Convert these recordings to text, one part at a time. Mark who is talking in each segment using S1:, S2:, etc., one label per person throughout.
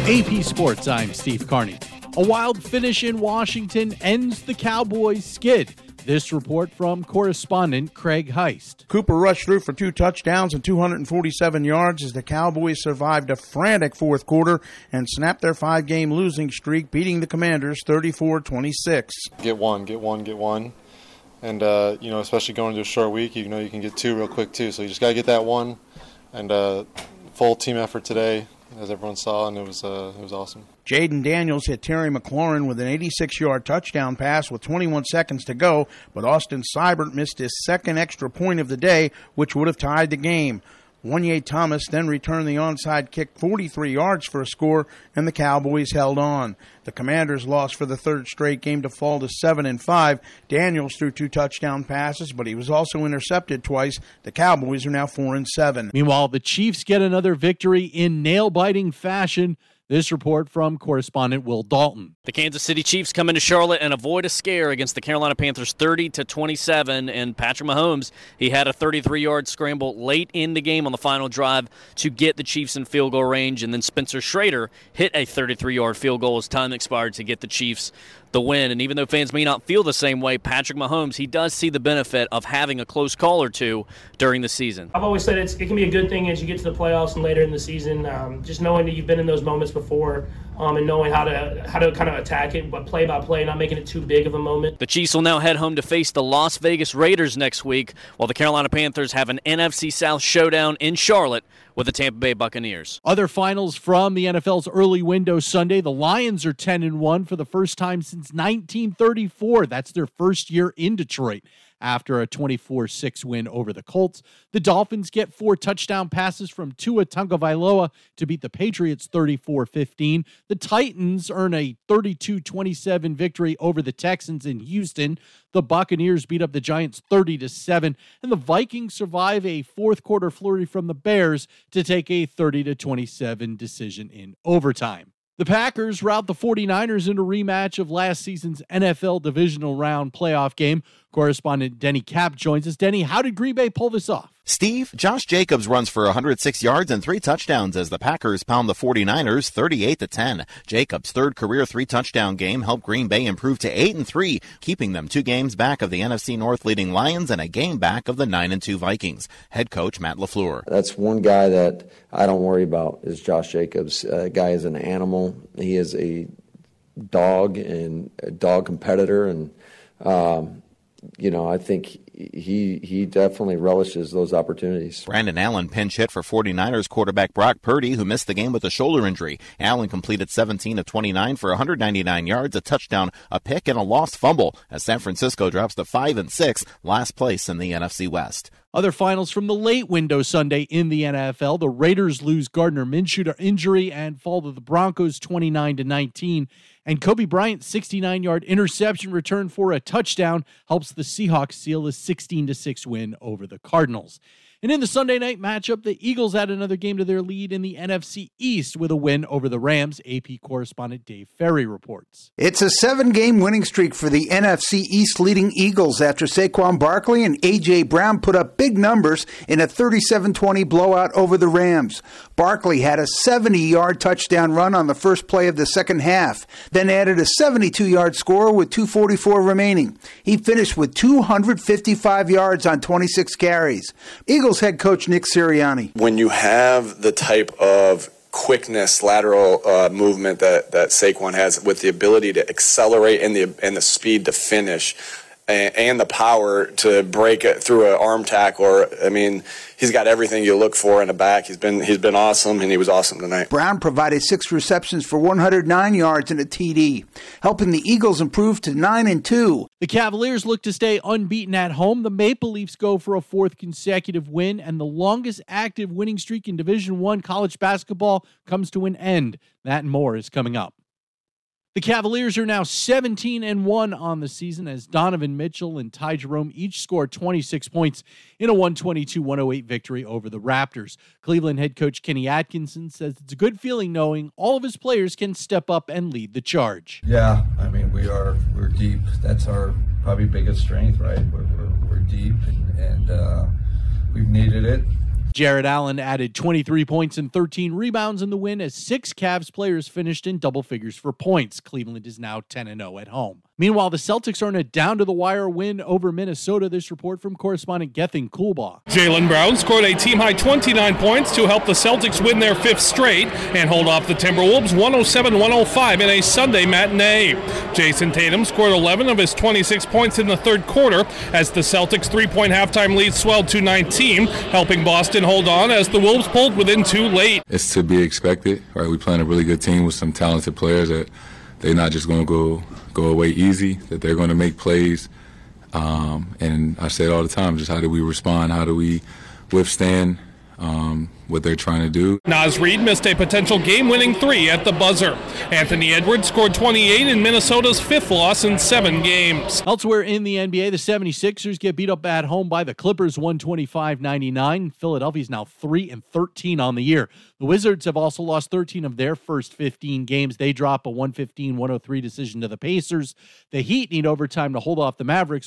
S1: AP Sports, I'm Steve Carney. A wild finish in Washington ends the Cowboys' skid. This report from correspondent Craig Heist.
S2: Cooper rushed through for 2 touchdowns and 247 yards as the Cowboys survived a frantic fourth quarter and snapped their 5-game losing streak, beating the Commanders 34-26.
S3: Get one. And, especially going into a short week, you can get 2 real quick, too. So you just got to get that one. And full team effort today, as everyone saw, and it was awesome.
S2: Jaden Daniels hit Terry McLaurin with an 86-yard touchdown pass with 21 seconds to go, but Austin Seibert missed his second extra point of the day, which would have tied the game. Wanye Thomas then returned the onside kick 43 yards for a score, and the Cowboys held on. The Commanders lost for the third straight game to fall to 7-5. Daniels threw 2 touchdown passes, but he was also intercepted twice. The Cowboys are now 4-7.
S1: Meanwhile, the Chiefs get another victory in nail-biting fashion. This report from correspondent Will Dalton.
S4: The Kansas City Chiefs come into Charlotte and avoid a scare against the Carolina Panthers 30-27, and Patrick Mahomes, he had a 33-yard scramble late in the game on the final drive to get the Chiefs in field goal range, and then Spencer Schrader hit a 33-yard field goal as time expired to get the Chiefs the win. And even though fans may not feel the same way, Patrick Mahomes, he does see the benefit of having a close call or two during the season.
S5: I've always said it can be a good thing as you get to the playoffs and later in the season, just knowing that you've been in those moments before, and knowing how to kind of attack it, but play by play, not making it too big of a moment.
S4: The Chiefs will now head home to face the Las Vegas Raiders next week, while the Carolina Panthers have an NFC South showdown in Charlotte with the Tampa Bay Buccaneers.
S1: Other finals from the NFL's early window Sunday. The Lions are 10-1 for the first time since 1934. That's their first year in Detroit after a 24-6 win over the Colts. The Dolphins get 4 touchdown passes from Tua Tagovailoa to beat the Patriots 34-15. The Titans earn a 32-27 victory over the Texans in Houston. The Buccaneers beat up the Giants 30-7, and the Vikings survive a fourth quarter flurry from the Bears to take a 30-27 decision in overtime. The Packers rout the 49ers in a rematch of last season's NFL divisional round playoff game. Correspondent Denny Cap joins us. Denny, how did Green Bay pull this off?
S6: Steve, Josh Jacobs runs for 106 yards and 3 touchdowns as the Packers pound the 49ers 38-10. Jacobs' third career 3-touchdown game helped Green Bay improve to 8-3, keeping them 2 games back of the NFC North leading Lions and a game back of the 9-2 Vikings. Head coach Matt LaFleur.
S7: That's one guy that I don't worry about is Josh Jacobs. Guy is an animal. He is a dog and a dog competitor, and I think he definitely relishes those opportunities.
S6: Brandon Allen pinch hit for 49ers quarterback Brock Purdy, who missed the game with a shoulder injury. Allen completed 17 of 29 for 199 yards, a touchdown, a pick, and a lost fumble as San Francisco drops to 5-6, last place in the NFC West.
S1: Other finals from the late window Sunday in the NFL. The Raiders lose Gardner Minshew to injury and fall to the Broncos 29-19. And Kobe Bryant's 69-yard interception return for a touchdown helps the Seahawks seal a 16-6 win over the Cardinals. And in the Sunday night matchup, the Eagles add another game to their lead in the NFC East with a win over the Rams. AP correspondent Dave Ferry reports.
S8: It's a 7-game winning streak for the NFC East leading Eagles after Saquon Barkley and A.J. Brown put up big numbers in a 37-20 blowout over the Rams. Barkley had a 70-yard touchdown run on the first play of the second half, then added a 72-yard score with 2:44 remaining. He finished with 255 yards on 26 carries. Eagles head coach Nick Sirianni.
S9: When you have the type of quickness, lateral movement that Saquon has, with the ability to accelerate and the speed to finish, and the power to break it through an arm tackle, he's got everything you look for in a back. He's been awesome, and he was awesome tonight.
S8: Brown provided 6 receptions for 109 yards and a TD, helping the Eagles improve to 9-2.
S1: The Cavaliers look to stay unbeaten at home. The Maple Leafs go for a 4th consecutive win, and the longest active winning streak in Division I college basketball comes to an end. That and more is coming up. The Cavaliers are now 17-1 on the season as Donovan Mitchell and Ty Jerome each scored 26 points in a 122-108 victory over the Raptors. Cleveland head coach Kenny Atkinson says it's a good feeling knowing all of his players can step up and lead the charge.
S10: Yeah, we're deep. That's our probably biggest strength, right? We're deep and we've needed it.
S1: Jared Allen added 23 points and 13 rebounds in the win as 6 Cavs players finished in double figures for points. Cleveland is now 10-0 at home. Meanwhile, the Celtics are in a down-to-the-wire win over Minnesota. This report from correspondent Gethin Coolbaugh.
S11: Jaylen Brown scored a team-high 29 points to help the Celtics win their 5th straight and hold off the Timberwolves 107-105 in a Sunday matinee. Jason Tatum scored 11 of his 26 points in the third quarter as the Celtics' 3-point halftime lead swelled to 19, helping Boston hold on as the Wolves pulled within 2 late.
S10: It's to be expected, right? We're playing a really good team with some talented players that they're not just going to go away easy, that they're going to make plays. And I say it all the time, just how do we respond? How do we withstand what they're trying to do?
S11: Naz Reid missed a potential game-winning 3 at the buzzer. Anthony Edwards scored 28 in Minnesota's 5th loss in 7 games.
S1: Elsewhere in the NBA, the 76ers get beat up at home by the Clippers 125-99. Philadelphia's now 3-13 on the year. The Wizards have also lost 13 of their first 15 games. They drop a 115-103 decision to the Pacers. The Heat need overtime to hold off the Mavericks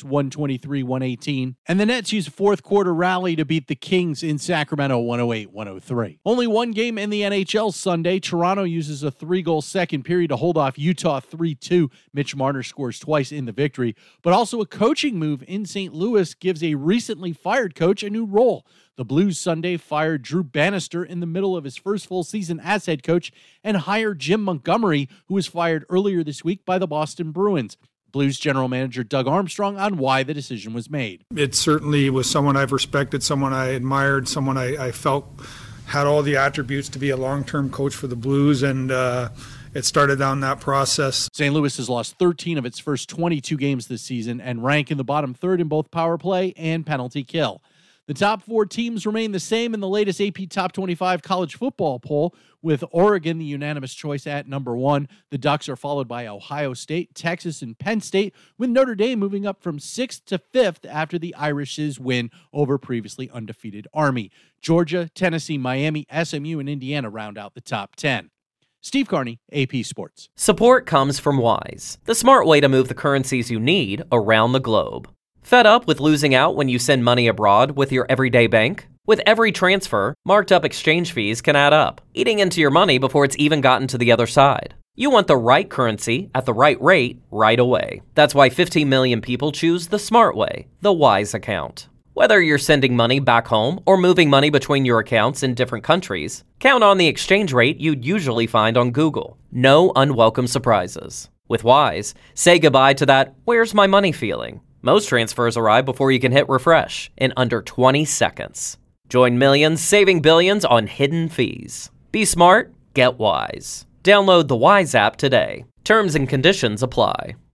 S1: 123-118. And the Nets use a fourth quarter rally to beat the Kings in Sacramento 108-103. Only one game in the NHL Sunday. Toronto uses a 3-goal second period to hold off Utah 3-2. Mitch Marner scores twice in the victory. But also a coaching move in St. Louis gives a recently fired coach a new role. The Blues Sunday fired Drew Bannister in the middle of his first full season as head coach and hired Jim Montgomery, who was fired earlier this week by the Boston Bruins. Blues general manager Doug Armstrong on why the decision was made.
S12: It certainly was someone I've respected, someone I admired, someone I felt had all the attributes to be a long-term coach for the Blues, and it started down that process.
S1: St. Louis has lost 13 of its first 22 games this season and rank in the bottom third in both power play and penalty kill. The top 4 teams remain the same in the latest AP Top 25 college football poll, with Oregon the unanimous choice at number 1. The Ducks are followed by Ohio State, Texas, and Penn State, with Notre Dame moving up from 6th to 5th after the Irish's win over previously undefeated Army. Georgia, Tennessee, Miami, SMU, and Indiana round out the top 10. Steve Carney, AP Sports.
S13: Support comes from Wise, the smart way to move the currencies you need around the globe. Fed up with losing out when you send money abroad with your everyday bank? With every transfer, marked up exchange fees can add up, eating into your money before it's even gotten to the other side. You want the right currency at the right rate right away. That's why 15 million people choose the smart way, the Wise account. Whether you're sending money back home or moving money between your accounts in different countries, count on the exchange rate you'd usually find on Google. No unwelcome surprises. With Wise, say goodbye to that "where's my money" feeling. Most transfers arrive before you can hit refresh in under 20 seconds. Join millions saving billions on hidden fees. Be smart, get Wise. Download the Wise app today. Terms and conditions apply.